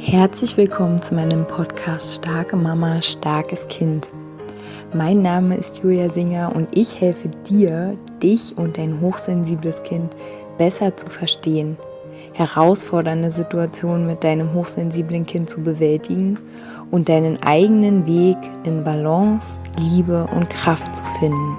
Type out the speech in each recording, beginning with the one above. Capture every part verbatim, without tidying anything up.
Herzlich willkommen zu meinem Podcast Starke Mama, starkes Kind. Mein Name ist Julia Singer und ich helfe dir, dich und dein hochsensibles Kind besser zu verstehen, herausfordernde Situationen mit deinem hochsensiblen Kind zu bewältigen und deinen eigenen Weg in Balance, Liebe und Kraft zu finden.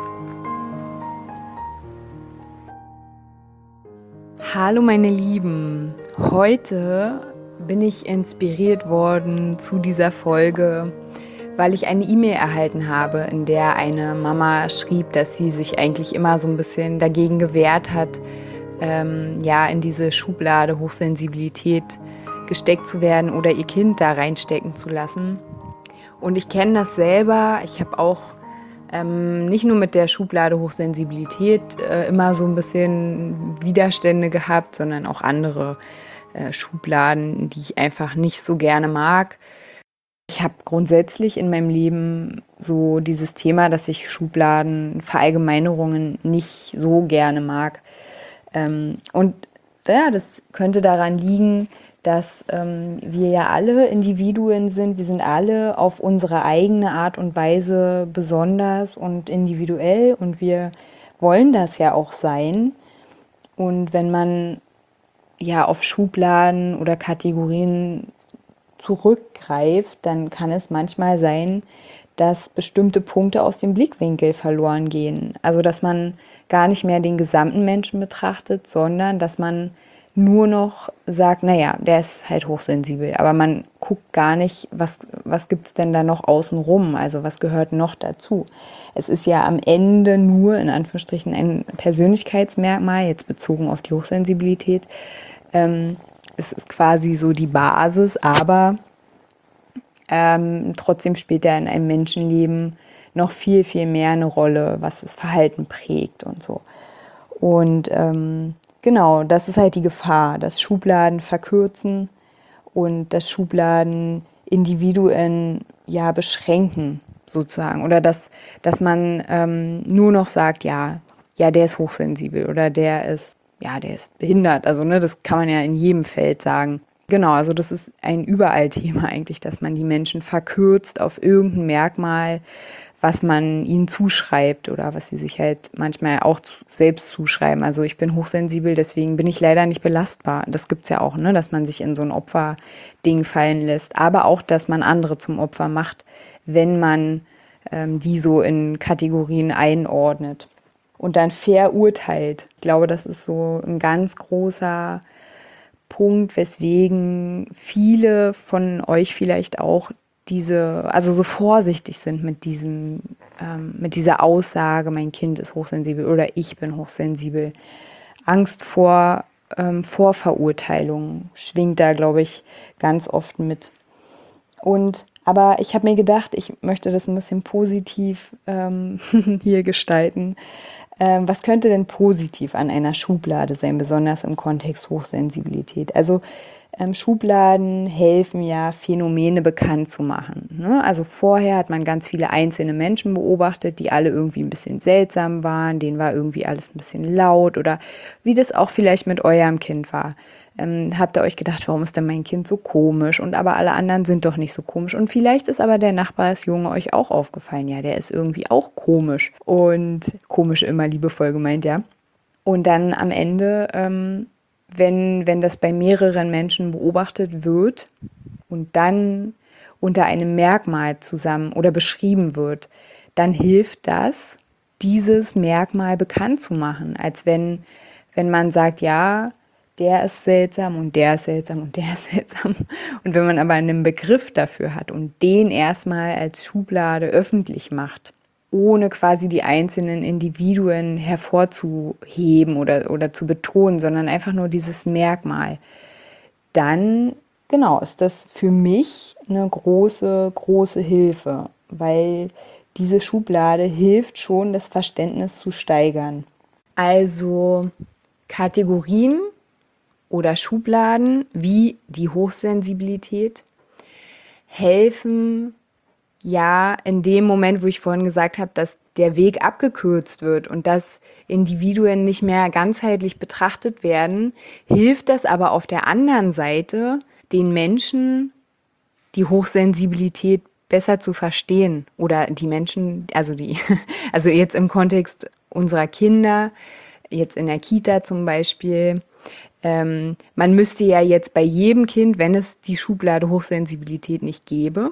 Hallo meine Lieben, heute bin ich inspiriert worden zu dieser Folge, weil ich eine E-Mail erhalten habe, in der eine Mama schrieb, dass sie sich eigentlich immer so ein bisschen dagegen gewehrt hat, ähm, ja, in diese Schublade Hochsensibilität gesteckt zu werden oder ihr Kind da reinstecken zu lassen. Und ich kenne das selber. Ich habe auch ähm, nicht nur mit der Schublade Hochsensibilität äh, immer so ein bisschen Widerstände gehabt, sondern auch andere äh, Schubladen, die ich einfach nicht so gerne mag. Ich habe grundsätzlich in meinem Leben so dieses Thema, dass ich Schubladen, Verallgemeinerungen nicht so gerne mag. Ähm, und ja, das könnte daran liegen, dass ähm, wir ja alle Individuen sind. Wir sind alle auf unsere eigene Art und Weise besonders und individuell und wir wollen das ja auch sein. Und wenn man ja auf Schubladen oder Kategorien zurückgreift, dann kann es manchmal sein, dass bestimmte Punkte aus dem Blickwinkel verloren gehen. Also dass man gar nicht mehr den gesamten Menschen betrachtet, sondern dass man nur noch sagt, naja, der ist halt hochsensibel. Aber man guckt gar nicht, was, was gibt es denn da noch außenrum? Also was gehört noch dazu? Es ist ja am Ende nur, in Anführungsstrichen, ein Persönlichkeitsmerkmal, jetzt bezogen auf die Hochsensibilität. Ähm, es ist quasi so die Basis, aber ähm, trotzdem spielt er in einem Menschenleben noch viel, viel mehr eine Rolle, was das Verhalten prägt und so. Und ähm, genau, das ist halt die Gefahr, dass Schubladen verkürzen und dass Schubladen Individuen ja beschränken sozusagen. Oder dass, dass man ähm, nur noch sagt, ja, ja, der ist hochsensibel oder der ist, ja, der ist behindert. Also ne, das kann man ja in jedem Feld sagen. Genau, also das ist ein Überall-Thema eigentlich, dass man die Menschen verkürzt auf irgendein Merkmal, was man ihnen zuschreibt oder was sie sich halt manchmal auch selbst zuschreiben. Also ich bin hochsensibel, deswegen bin ich leider nicht belastbar. Das gibt's ja auch, ne, dass man sich in so ein Opferding fallen lässt. Aber auch, dass man andere zum Opfer macht, wenn man ähm, die so in Kategorien einordnet und dann verurteilt. Ich glaube, das ist so ein ganz großer Punkt, weswegen viele von euch vielleicht auch diese, also so vorsichtig sind mit diesem, ähm, mit dieser Aussage, mein Kind ist hochsensibel oder ich bin hochsensibel. Angst vor ähm, Vorverurteilung schwingt da, glaube ich, ganz oft mit. Und aber ich habe mir gedacht, ich möchte das ein bisschen positiv ähm, hier gestalten. Ähm, was könnte denn positiv an einer Schublade sein, besonders im Kontext Hochsensibilität? Also ähm, Schubladen helfen ja, Phänomene bekannt zu machen. Ne? Also vorher hat man ganz viele einzelne Menschen beobachtet, die alle irgendwie ein bisschen seltsam waren, denen war irgendwie alles ein bisschen laut oder wie das auch vielleicht mit eurem Kind war. Ähm, habt ihr euch gedacht, warum ist denn mein Kind so komisch? Und aber alle anderen sind doch nicht so komisch. Und vielleicht ist aber der Nachbarsjunge euch auch aufgefallen. Ja, der ist irgendwie auch komisch. Und komisch immer liebevoll gemeint, ja. Und dann am Ende, ähm, wenn, wenn das bei mehreren Menschen beobachtet wird und dann unter einem Merkmal zusammen oder beschrieben wird, dann hilft das, dieses Merkmal bekannt zu machen. Als wenn, wenn man sagt, ja, der ist seltsam und der ist seltsam und der ist seltsam. Und wenn man aber einen Begriff dafür hat und den erstmal als Schublade öffentlich macht, ohne quasi die einzelnen Individuen hervorzuheben oder, oder zu betonen, sondern einfach nur dieses Merkmal, dann, genau, ist das für mich eine große, große Hilfe, weil diese Schublade hilft schon, das Verständnis zu steigern. Also Kategorien oder Schubladen wie die Hochsensibilität helfen ja in dem Moment, wo ich vorhin gesagt habe, dass der Weg abgekürzt wird und dass Individuen nicht mehr ganzheitlich betrachtet werden, hilft das aber auf der anderen Seite, den Menschen die Hochsensibilität besser zu verstehen oder die Menschen, also die, also jetzt im Kontext unserer Kinder, jetzt in der Kita zum Beispiel, ähm, man müsste ja jetzt bei jedem Kind, wenn es die Schublade Hochsensibilität nicht gäbe,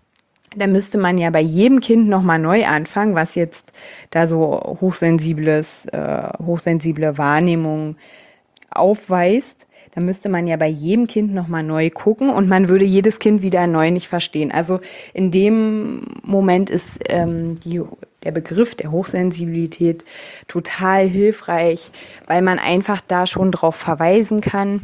dann müsste man ja bei jedem Kind nochmal neu anfangen, was jetzt da so hochsensibles, äh, hochsensible Wahrnehmung aufweist. Da müsste man ja bei jedem Kind nochmal neu gucken und man würde jedes Kind wieder neu nicht verstehen. Also in dem Moment ist ähm, die, der Begriff der Hochsensibilität total hilfreich, weil man einfach da schon drauf verweisen kann.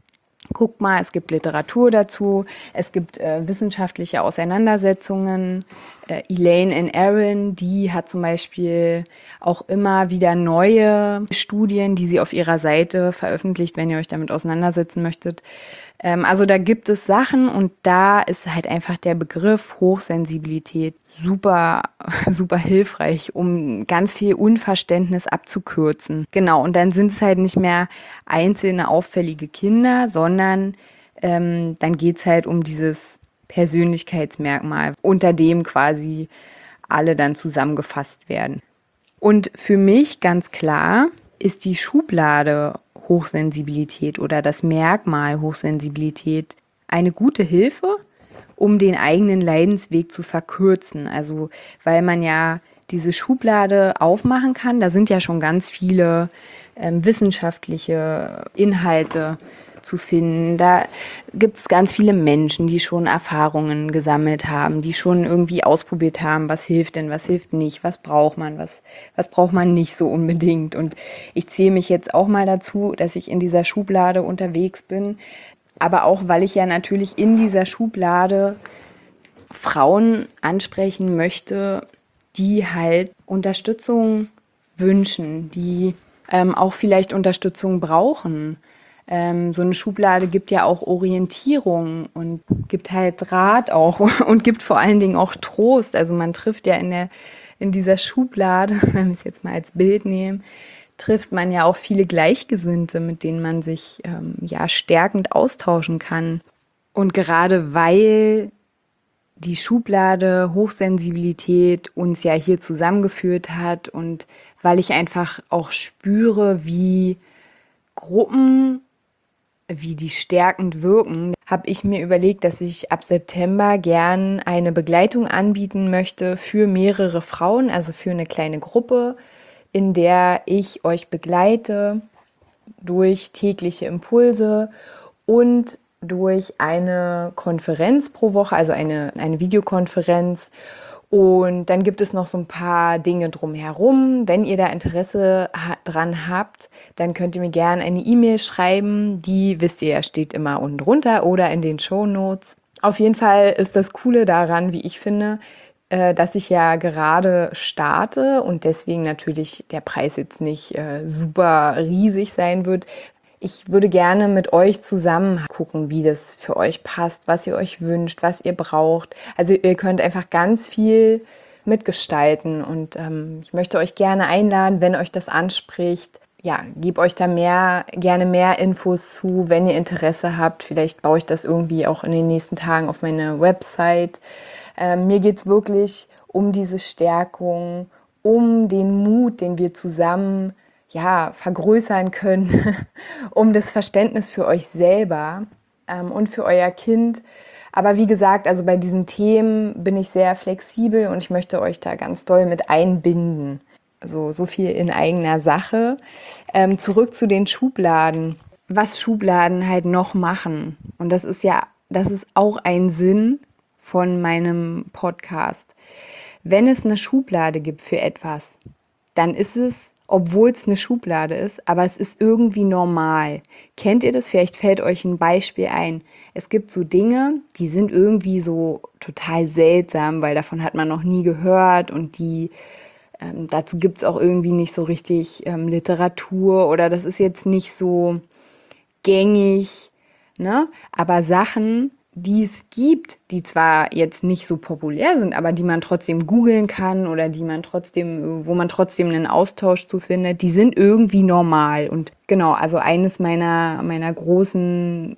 Guck mal, es gibt Literatur dazu, es gibt äh, wissenschaftliche Auseinandersetzungen. Äh, Elaine and Aaron, die hat zum Beispiel auch immer wieder neue Studien, die sie auf ihrer Seite veröffentlicht, wenn ihr euch damit auseinandersetzen möchtet. Ähm, also da gibt es Sachen und da ist halt einfach der Begriff Hochsensibilität super, super hilfreich, um ganz viel Unverständnis abzukürzen. Genau, und dann sind es halt nicht mehr einzelne auffällige Kinder, sondern ähm, dann geht es halt um dieses Persönlichkeitsmerkmal, unter dem quasi alle dann zusammengefasst werden. Und für mich ganz klar ist die Schublade Hochsensibilität oder das Merkmal Hochsensibilität eine gute Hilfe, um den eigenen Leidensweg zu verkürzen. Also weil man ja diese Schublade aufmachen kann, da sind ja schon ganz viele ähm, wissenschaftliche Inhalte zu finden. Da gibt es ganz viele Menschen, die schon Erfahrungen gesammelt haben, die schon irgendwie ausprobiert haben, was hilft denn, was hilft nicht, was braucht man, was, was braucht man nicht so unbedingt. Und ich zähle mich jetzt auch mal dazu, dass ich in dieser Schublade unterwegs bin, aber auch, weil ich ja natürlich in dieser Schublade Frauen ansprechen möchte, die halt Unterstützung wünschen, die ähm, auch vielleicht Unterstützung brauchen. Ähm, so eine Schublade gibt ja auch Orientierung und gibt halt Rat auch und gibt vor allen Dingen auch Trost. Also man trifft ja in der in dieser Schublade, wenn wir es jetzt mal als Bild nehmen, trifft man ja auch viele Gleichgesinnte, mit denen man sich ähm, ja stärkend austauschen kann. Und gerade weil die Schublade Hochsensibilität uns ja hier zusammengeführt hat und weil ich einfach auch spüre, wie Gruppen, wie die stärkend wirken, habe ich mir überlegt, dass ich ab September gern eine Begleitung anbieten möchte für mehrere Frauen, also für eine kleine Gruppe, in der ich euch begleite durch tägliche Impulse und durch eine Konferenz pro Woche, also eine, eine Videokonferenz. Und dann gibt es noch so ein paar Dinge drumherum. Wenn ihr da Interesse ha- dran habt, dann könnt ihr mir gerne eine E-Mail schreiben. Die, wisst ihr ja, steht immer unten drunter oder in den Shownotes. Auf jeden Fall ist das Coole daran, wie ich finde, äh, dass ich ja gerade starte und deswegen natürlich der Preis jetzt nicht äh, super riesig sein wird. Ich würde gerne mit euch zusammen gucken, wie das für euch passt, was ihr euch wünscht, was ihr braucht. Also ihr könnt einfach ganz viel mitgestalten und ähm, ich möchte euch gerne einladen, wenn euch das anspricht. Ja, gebt euch da mehr, gerne mehr Infos zu, wenn ihr Interesse habt. Vielleicht baue ich das irgendwie auch in den nächsten Tagen auf meine Website. Ähm, mir geht es wirklich um diese Stärkung, um den Mut, den wir zusammen ja, vergrößern können, um das Verständnis für euch selber ähm, und für euer Kind. Aber wie gesagt, also bei diesen Themen bin ich sehr flexibel und ich möchte euch da ganz doll mit einbinden. Also so viel in eigener Sache. Ähm, zurück zu den Schubladen. Was Schubladen halt noch machen. Und das ist ja, das ist auch ein Sinn von meinem Podcast. Wenn es eine Schublade gibt für etwas, dann ist es, obwohl es eine Schublade ist, aber es ist irgendwie normal. Kennt ihr das? Vielleicht fällt euch ein Beispiel ein. Es gibt so Dinge, die sind irgendwie so total seltsam, weil davon hat man noch nie gehört und die ähm, dazu gibt es auch irgendwie nicht so richtig ähm, Literatur oder das ist jetzt nicht so gängig, ne? Aber Sachen, die es gibt, die zwar jetzt nicht so populär sind, aber die man trotzdem googeln kann oder die man trotzdem, wo man trotzdem einen Austausch zu findet, die sind irgendwie normal. Und genau, also eines meiner, meiner großen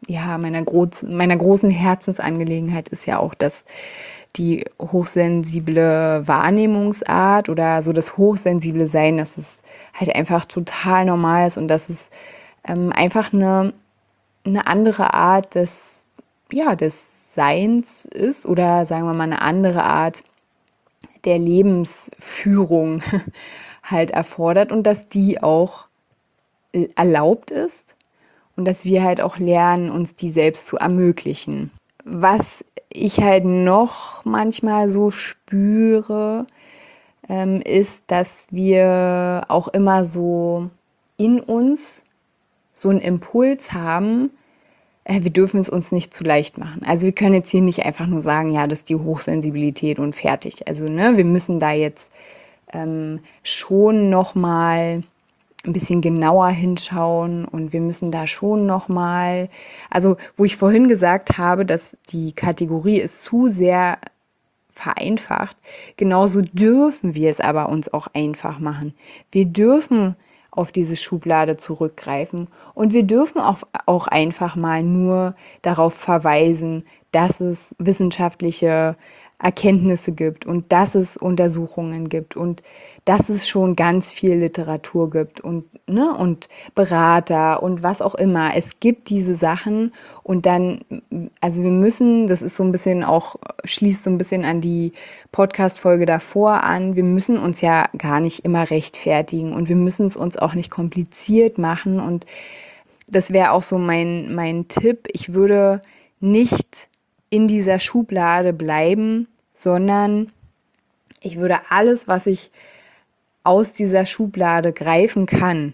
ja, meiner, Groß, meiner großen Herzensangelegenheit ist ja auch, dass die hochsensible Wahrnehmungsart oder so das hochsensible Sein, dass es halt einfach total normal ist und dass es ähm, einfach eine, eine andere Art des, ja, des Seins ist oder sagen wir mal eine andere Art der Lebensführung halt erfordert und dass die auch erlaubt ist und dass wir halt auch lernen, uns die selbst zu ermöglichen. Was ich halt noch manchmal so spüre, ähm, ist, dass wir auch immer so in uns so einen Impuls haben, äh, wir dürfen es uns nicht zu leicht machen. Also wir können jetzt hier nicht einfach nur sagen, ja, das ist die Hochsensibilität und fertig. Also ne, wir müssen da jetzt ähm, schon nochmal ein bisschen genauer hinschauen und wir müssen da schon nochmal, also wo ich vorhin gesagt habe, dass die Kategorie ist zu sehr vereinfacht, genauso dürfen wir es aber uns auch einfach machen. Wir dürfen auf diese Schublade zurückgreifen und wir dürfen auch, auch einfach mal nur darauf verweisen, dass es wissenschaftliche Erkenntnisse gibt und dass es Untersuchungen gibt und dass es schon ganz viel Literatur gibt und, ne, und Berater und was auch immer. Es gibt diese Sachen und dann, also wir müssen, das ist so ein bisschen auch, schließt so ein bisschen an die Podcast-Folge davor an, wir müssen uns ja gar nicht immer rechtfertigen und wir müssen es uns auch nicht kompliziert machen und das wäre auch so mein, mein Tipp. Ich würde nicht in dieser Schublade bleiben, sondern ich würde alles, was ich aus dieser Schublade greifen kann,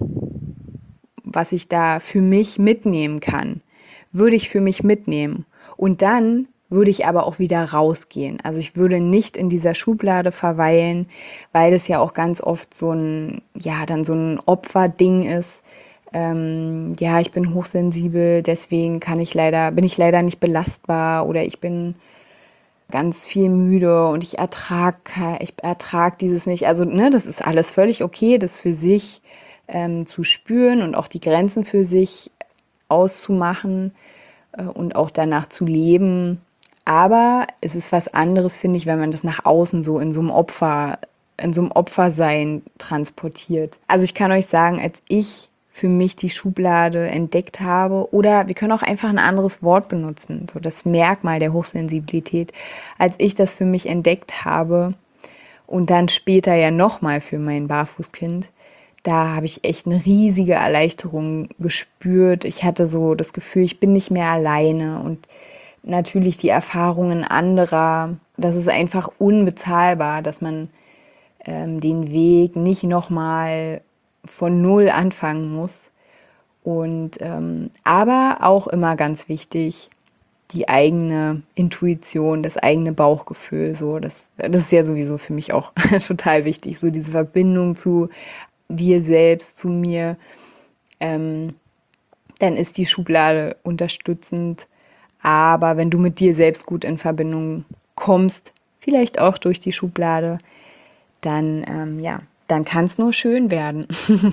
was ich da für mich mitnehmen kann, würde ich für mich mitnehmen. Und dann würde ich aber auch wieder rausgehen. Also ich würde nicht in dieser Schublade verweilen, weil das ja auch ganz oft so ein, ja, dann so ein Opferding ist. Ähm, ja, ich bin hochsensibel, deswegen kann ich leider, bin ich leider nicht belastbar oder ich bin ganz viel müde und ich ertrage ich ertrag dieses nicht. Also, ne, das ist alles völlig okay, das für sich ähm, zu spüren und auch die Grenzen für sich auszumachen äh, und auch danach zu leben. Aber es ist was anderes, finde ich, wenn man das nach außen so in so einem Opfer, in so einem Opfersein transportiert. Also ich kann euch sagen, als ich für mich die Schublade entdeckt habe. Oder wir können auch einfach ein anderes Wort benutzen, so das Merkmal der Hochsensibilität. Als ich das für mich entdeckt habe und dann später ja nochmal für mein Barfußkind, da habe ich echt eine riesige Erleichterung gespürt. Ich hatte so das Gefühl, ich bin nicht mehr alleine und natürlich die Erfahrungen anderer. Das ist einfach unbezahlbar, dass man ähm, den Weg nicht nochmal von null anfangen muss. Und ähm, aber auch immer ganz wichtig, die eigene Intuition, das eigene Bauchgefühl. So, das, das ist ja sowieso für mich auch total wichtig, so diese Verbindung zu dir selbst, zu mir. Ähm, dann ist die Schublade unterstützend. Aber wenn du mit dir selbst gut in Verbindung kommst, vielleicht auch durch die Schublade, dann ähm, ja, dann kann es nur schön werden.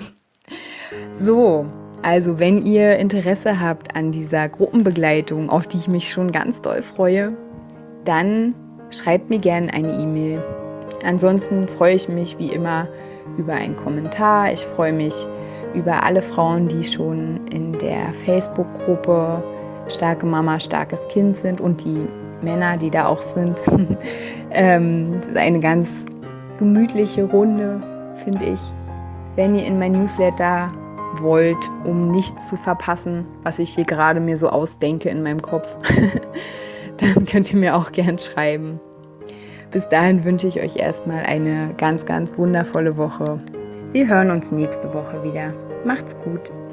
So, also wenn ihr Interesse habt an dieser Gruppenbegleitung, auf die ich mich schon ganz doll freue, dann schreibt mir gerne eine E-Mail. Ansonsten freue ich mich wie immer über einen Kommentar. Ich freue mich über alle Frauen, die schon in der Facebook-Gruppe Starke Mama, starkes Kind sind und die Männer, die da auch sind. ähm, das ist eine ganz gemütliche Runde, finde ich. Wenn ihr in mein Newsletter wollt, um nichts zu verpassen, was ich hier gerade mir so ausdenke in meinem Kopf, dann könnt ihr mir auch gern schreiben. Bis dahin wünsche ich euch erstmal eine ganz, ganz wundervolle Woche. Wir hören uns nächste Woche wieder. Macht's gut.